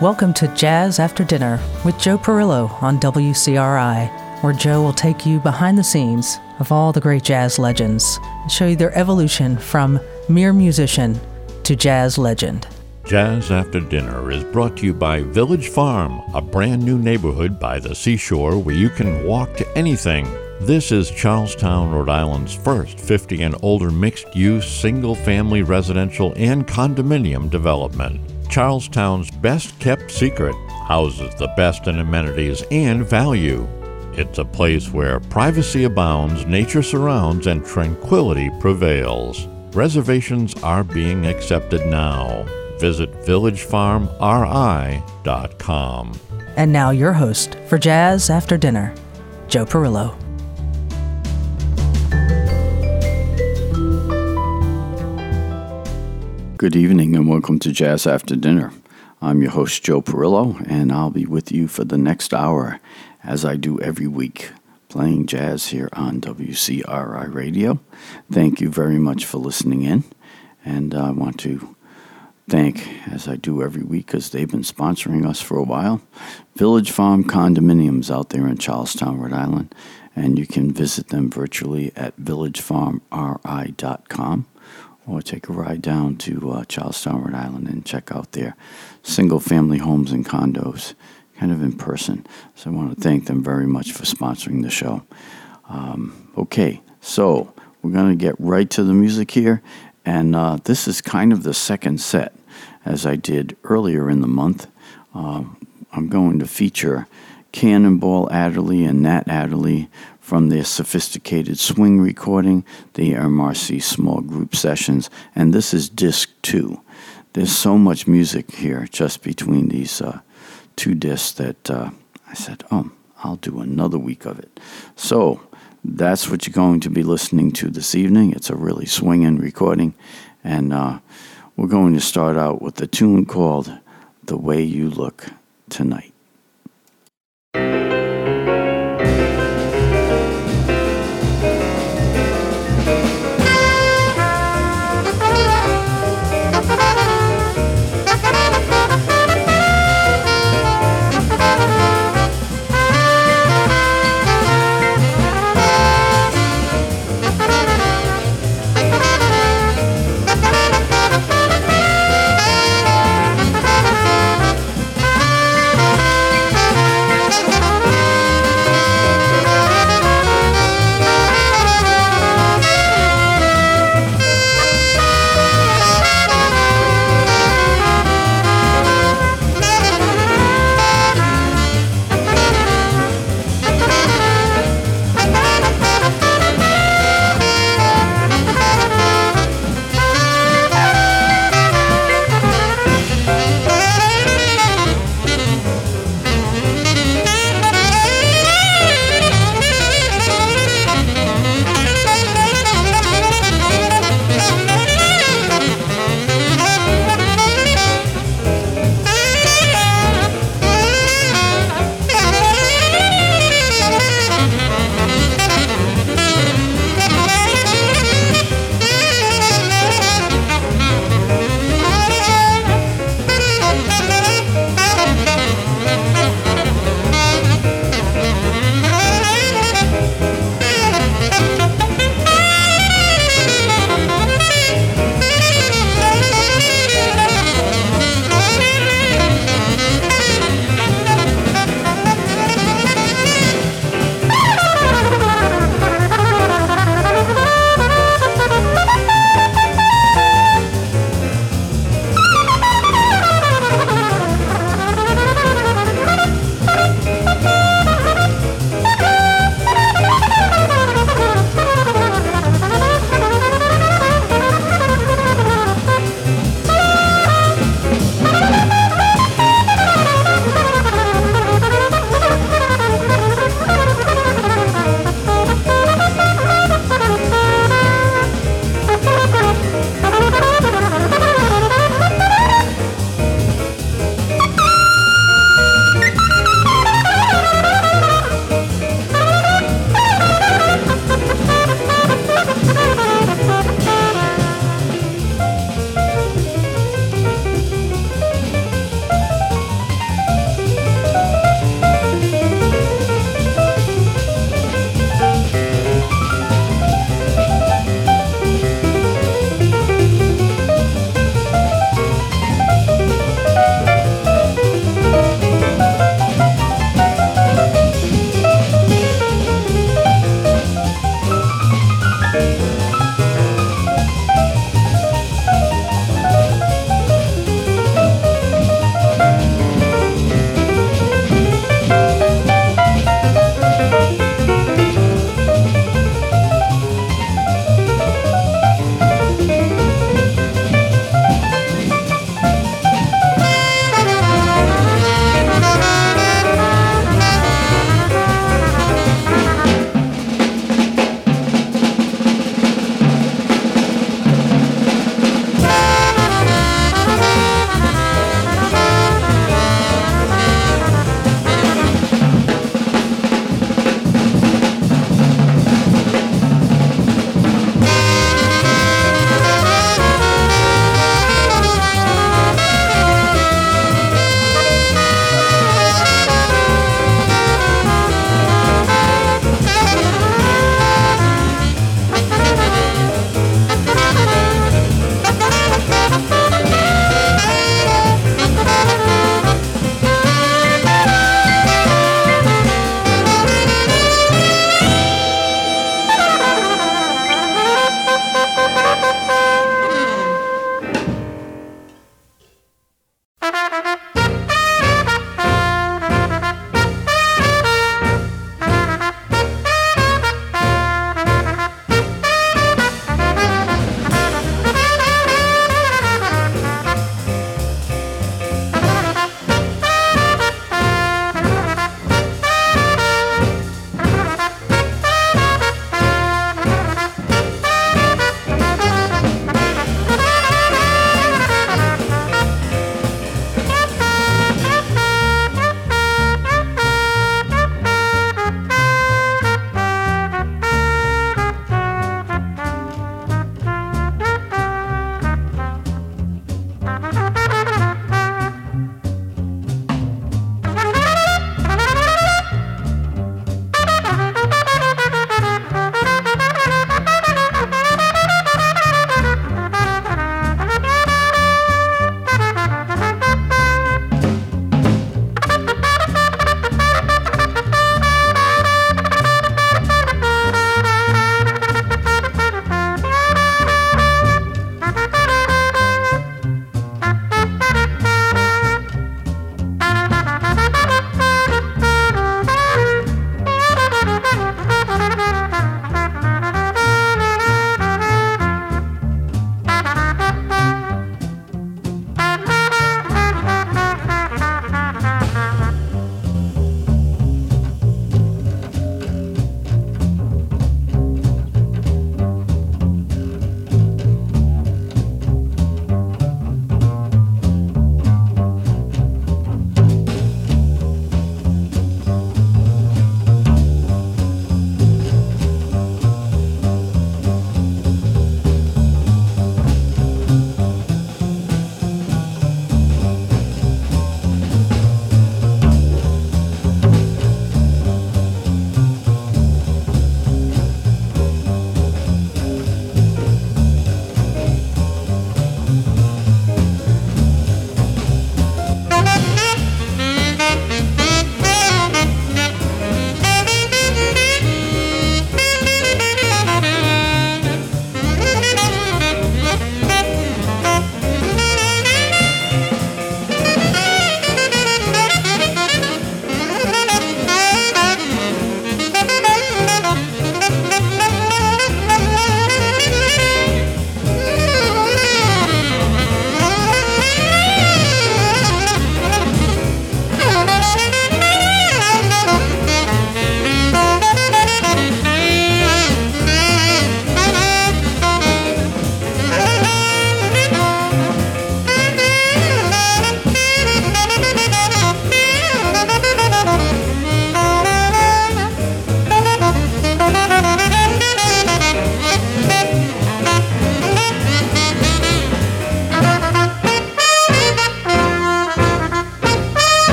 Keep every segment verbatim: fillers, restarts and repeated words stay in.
Welcome to Jazz After Dinner with Joe Perillo on W C R I, where Joe will take you behind the scenes of all the great jazz legends and show you their evolution from mere musician to jazz legend. Jazz After Dinner is brought to you by Village Farm, a brand new neighborhood by the seashore where you can walk to anything. This is Charlestown, Rhode Island's first fifty and older mixed-use, single-family residential and condominium development. Charlestown's best-kept secret houses the best in amenities and value. It's a place where privacy abounds, nature surrounds, and tranquility prevails. Reservations are being accepted now. Visit village farm r i dot com. And now your host for Jazz After Dinner, Joe Perillo. Good evening and welcome to Jazz After Dinner. I'm your host, Joe Perillo, and I'll be with you for the next hour, as I do every week, playing jazz here on W C R I Radio. Thank you very much for listening in, and I want to thank, as I do every week, because they've been sponsoring us for a while, Village Farm Condominiums out there in Charlestown, Rhode Island, and you can visit them virtually at village farm r i dot com. Or take a ride down to uh, Charlestown, Rhode Island, and check out their single-family homes and condos, kind of in person. So I want to thank them very much for sponsoring the show. Um, okay, so we're going to get right to the music here, and uh, this is kind of the second set, as I did earlier in the month. Um, I'm going to feature Cannonball Adderley and Nat Adderley from their sophisticated swing recording, the M R C Small Group Sessions, and this is disc two. There's so much music here just between these uh, two discs that uh, I said, oh, I'll do another week of it. So that's what you're going to be listening to this evening. It's a really swinging recording, and uh, we're going to start out with a tune called The Way You Look Tonight. Thank you.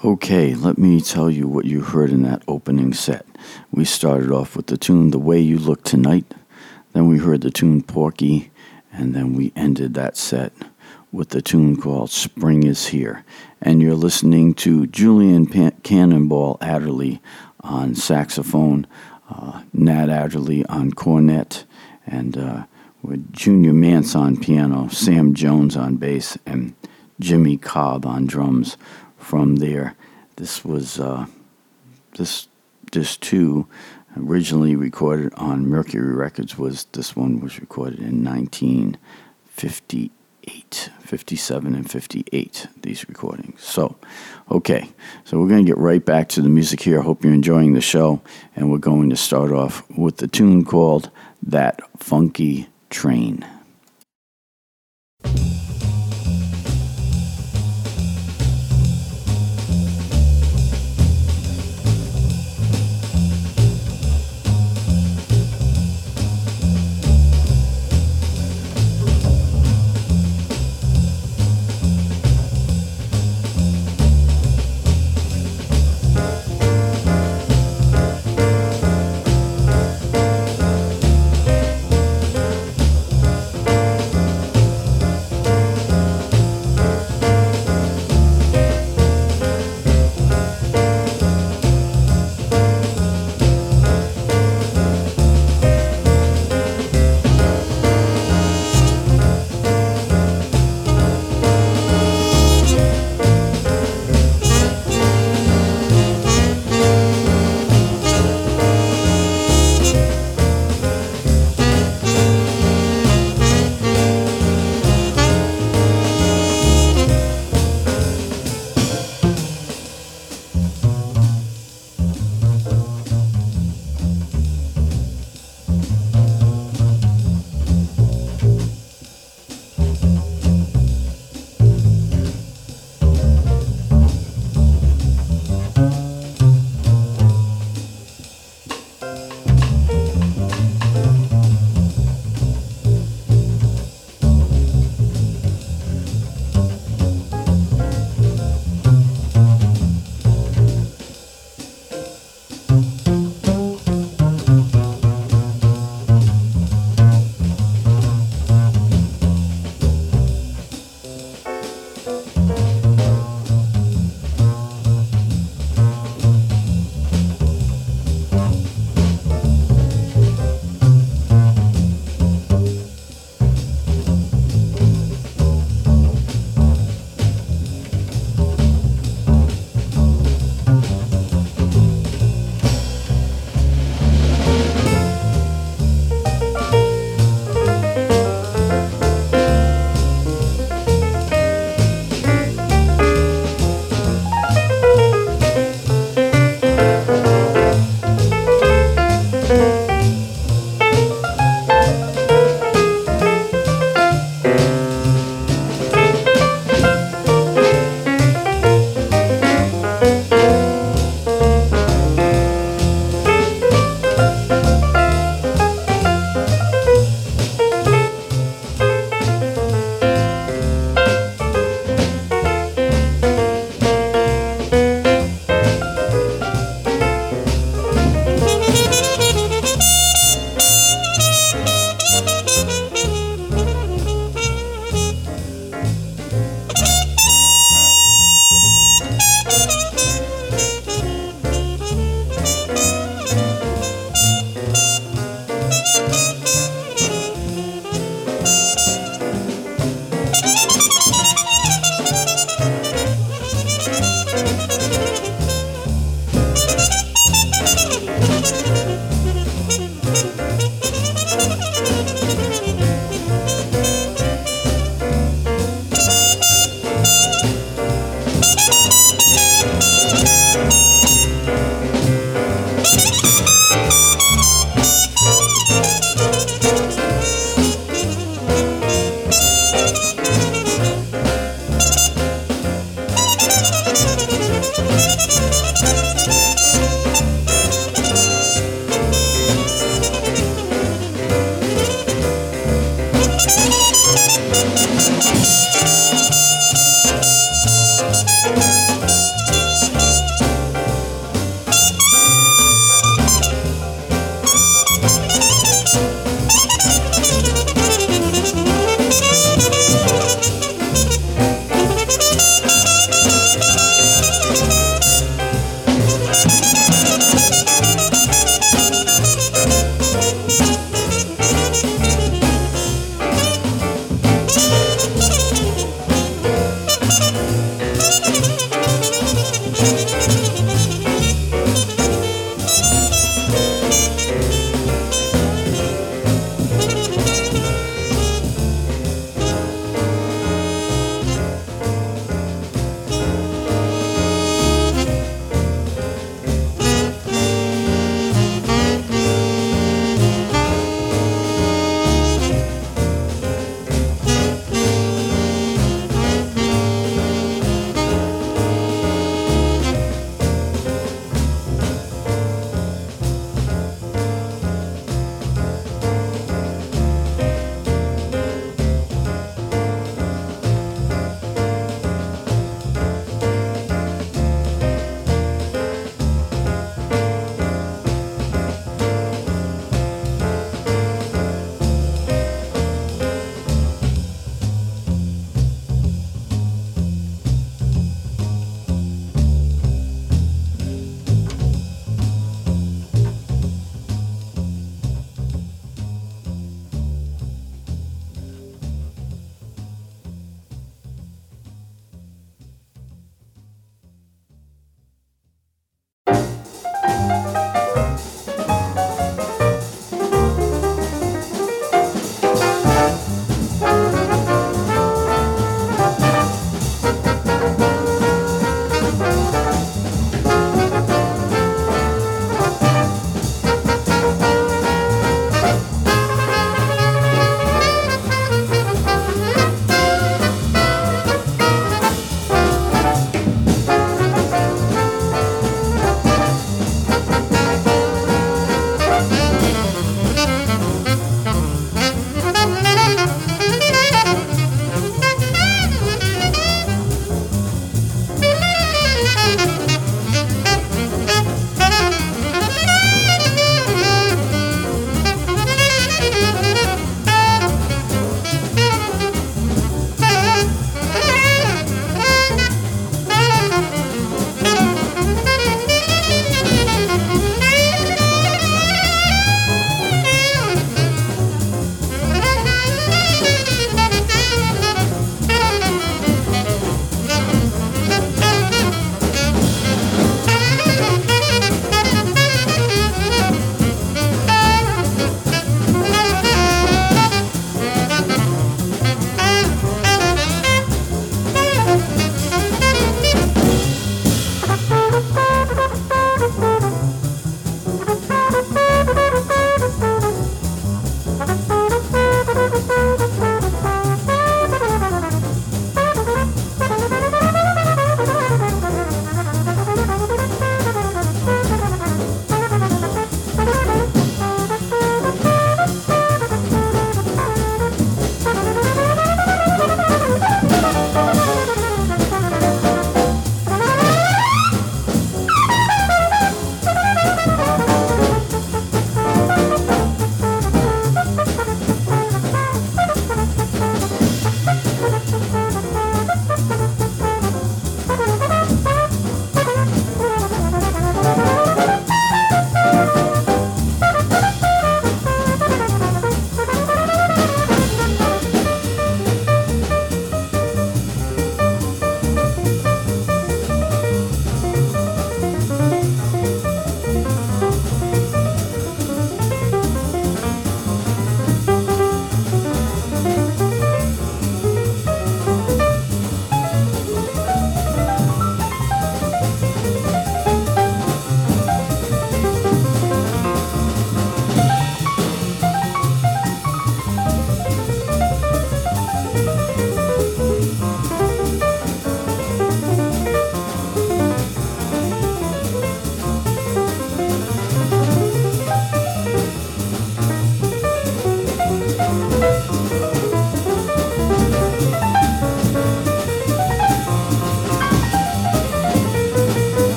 Okay, let me tell you what you heard in that opening set. We started off with the tune The Way You Look Tonight, then we heard the tune Porky, and then we ended that set with the tune called Spring Is Here. And you're listening to Julian Pan- Cannonball Adderley on saxophone, uh, Nat Adderley on cornet, and uh, with Junior Mance on piano, Sam Jones on bass, and Jimmy Cobb on drums. From there, this was uh, this this two originally recorded on Mercury Records. Was this one was recorded in nineteen fifty-eight, fifty-seven, and fifty-eight. These recordings. So, okay, so we're going to get right back to the music here. I hope you're enjoying the show, and we're going to start off with the tune called That Funky Train.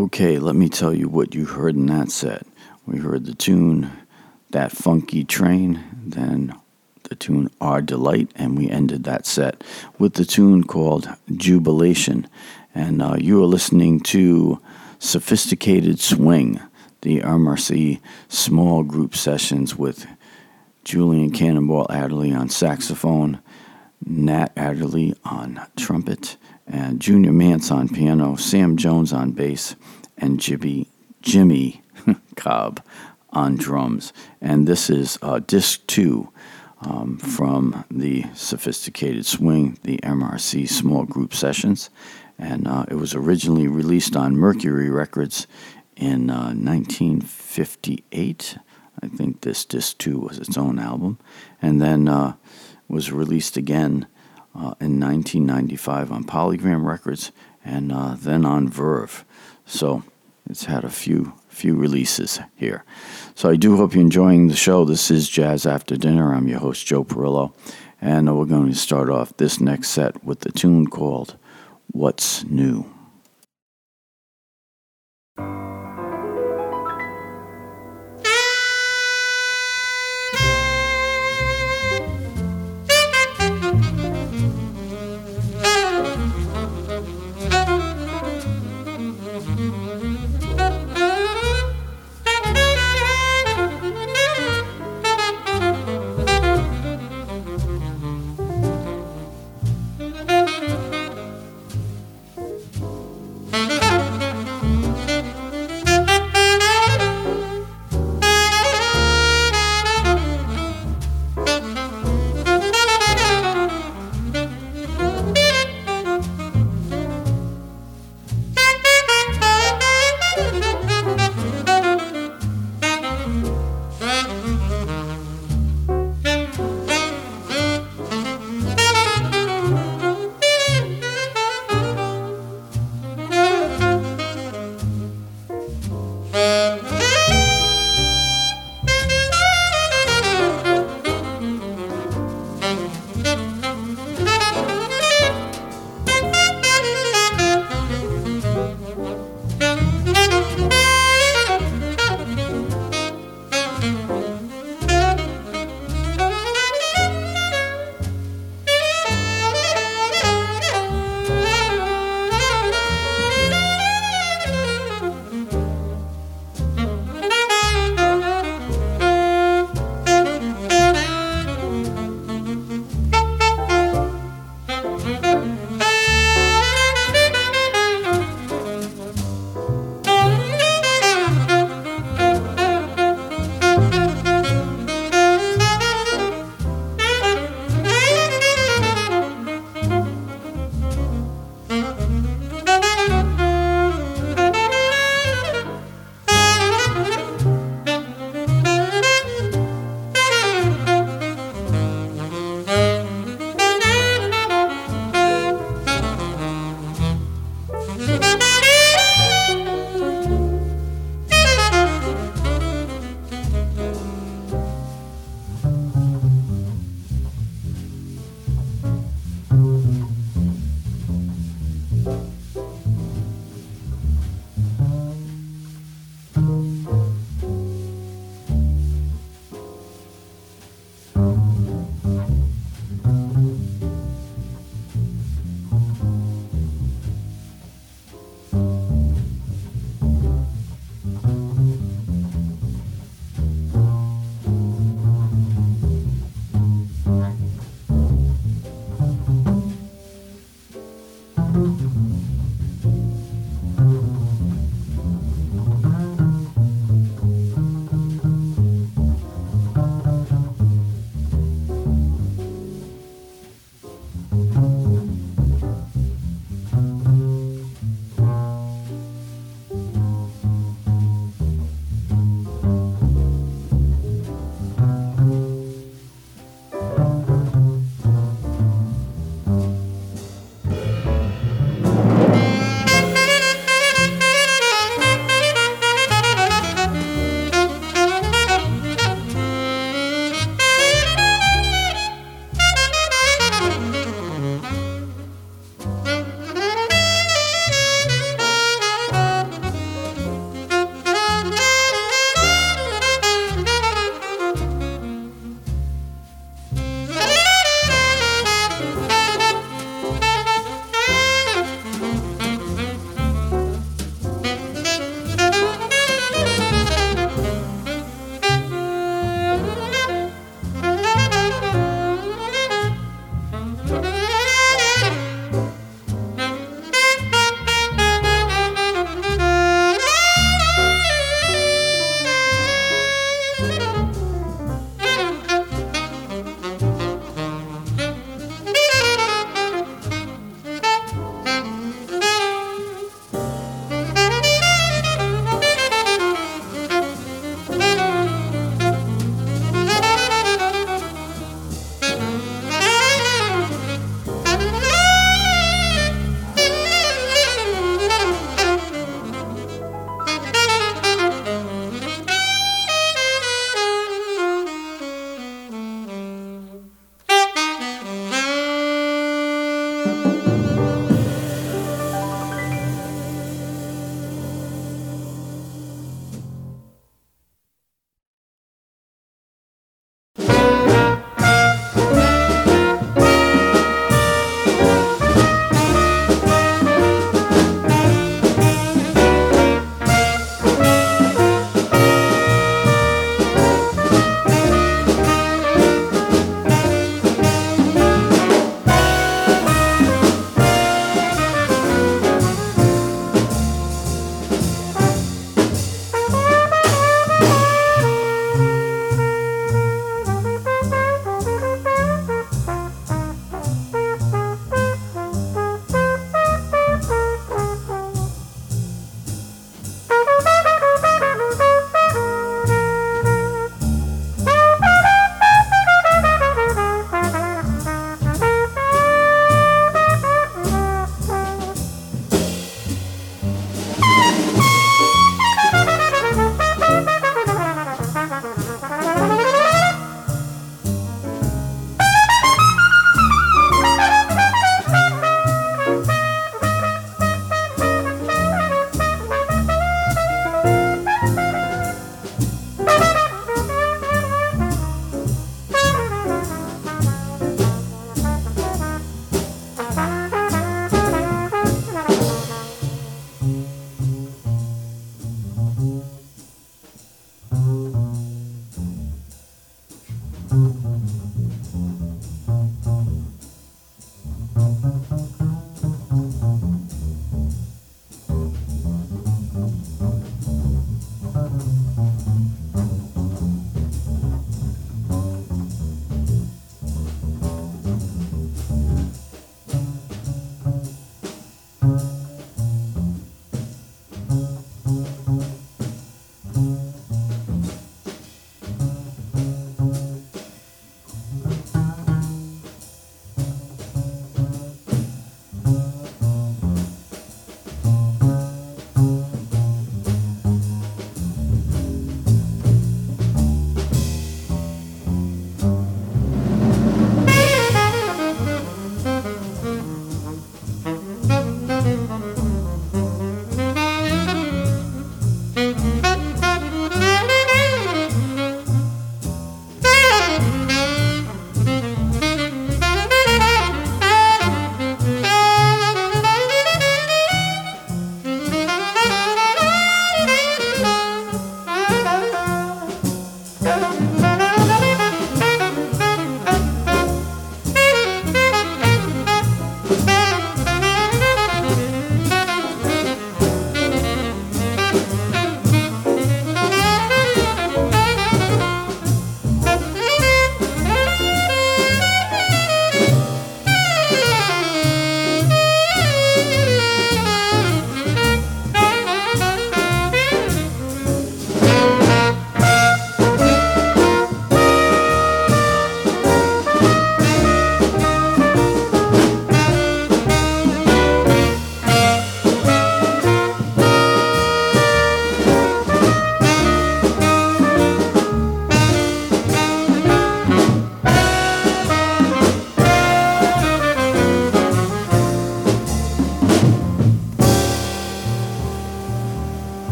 Okay, let me tell you what you heard in that set. We heard the tune That Funky Train, then the tune Our Delight, and we ended that set with the tune called Jubilation. And uh, you are listening to Sophisticated Swing, the M R C small group sessions with Julian Cannonball Adderley on saxophone, Nat Adderley on trumpet, and Junior Mance on piano, Sam Jones on bass, and Jimmy, Jimmy Cobb on drums. And this is uh, disc two um, from the Sophisticated Swing, the M R C small group sessions. And uh, it was originally released on Mercury Records in uh, nineteen fifty-eight. I think this disc two was its own album. And then uh, was released again uh, in nineteen ninety-five on Polygram Records, and uh, then on Verve. So it's had a few few releases here. So I do hope you're enjoying the show. This is Jazz After Dinner. I'm your host, Joe Perillo. And uh, we're going to start off this next set with the tune called What's New?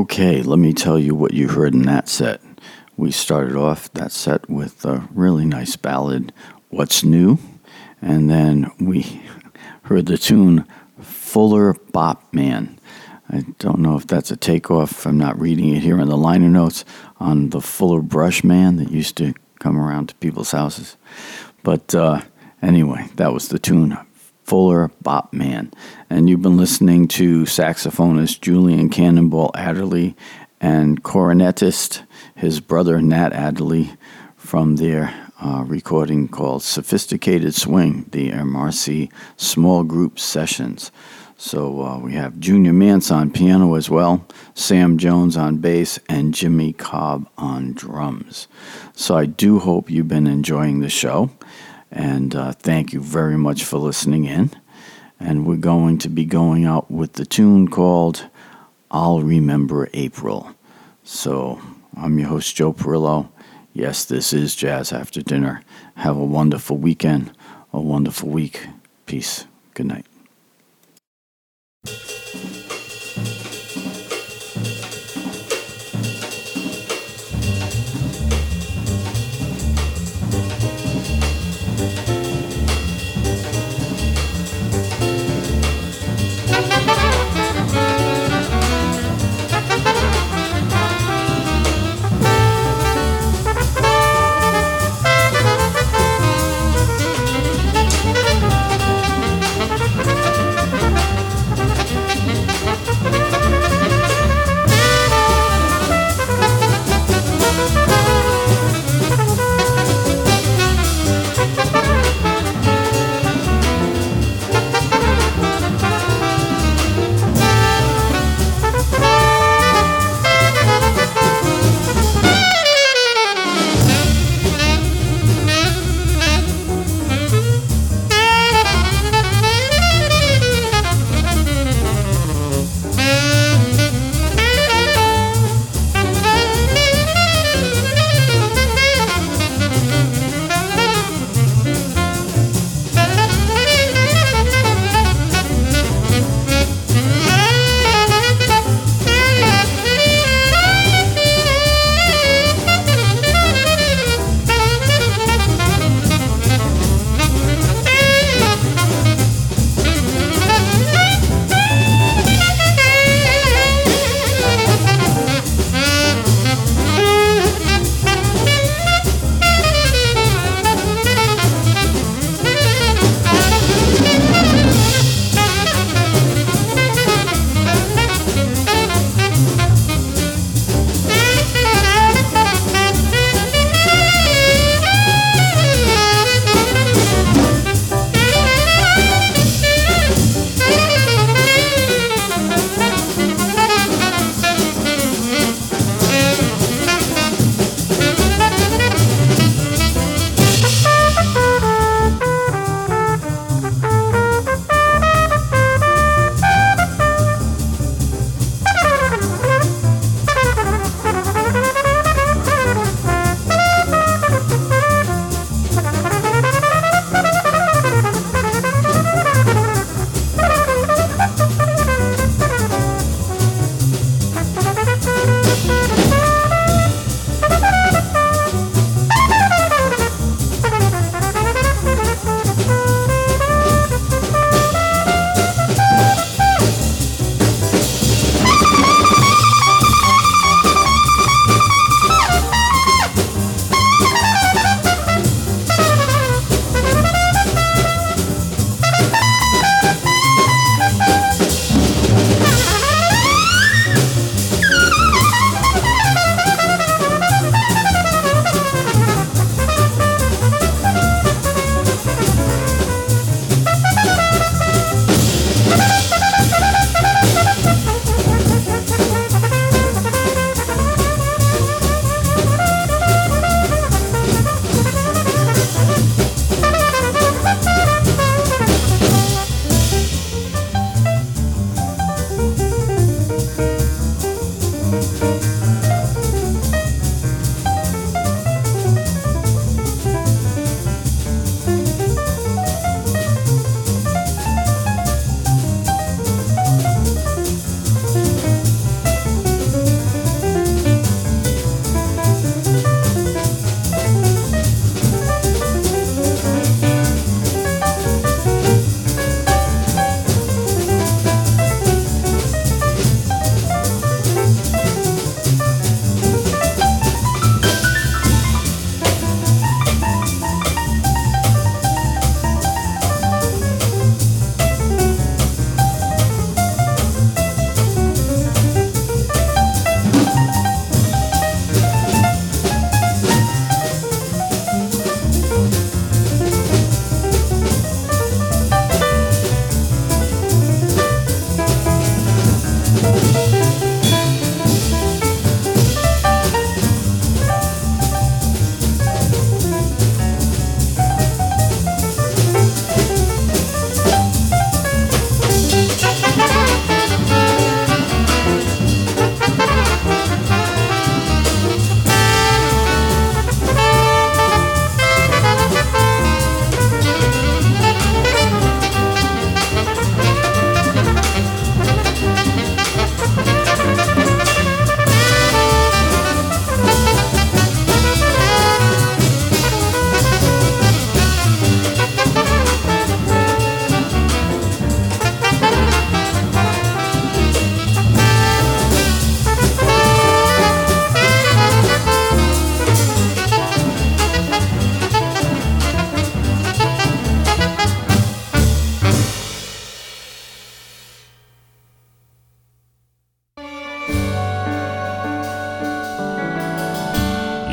Okay, let me tell you what you heard in that set. We started off that set with a really nice ballad, What's New? And then we heard the tune, Fuller Bop Man. I don't know if that's a takeoff. I'm not reading it here in the liner notes on the Fuller Brush Man that used to come around to people's houses. But uh, anyway, that was the tune, Fuller Bop Man. And you've been listening to saxophonist Julian Cannonball Adderley and cornetist, his brother Nat Adderley, from their uh, recording called Sophisticated Swing, the M R C Small Group Sessions. So uh, we have Junior Mance on piano as well, Sam Jones on bass, and Jimmy Cobb on drums. So I do hope you've been enjoying the show, and uh, thank you very much for listening in. And we're going to be going out with the tune called I'll Remember April. So I'm your host, Joe Perillo. Yes, this is Jazz After Dinner. Have a wonderful weekend, a wonderful week. Peace. Good night.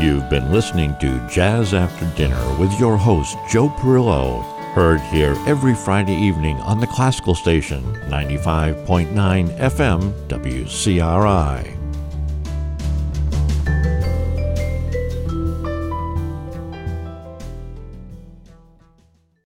You've been listening to Jazz After Dinner with your host, Joe Perillo, heard here every Friday evening on the Classical Station, ninety-five point nine F M W C R I.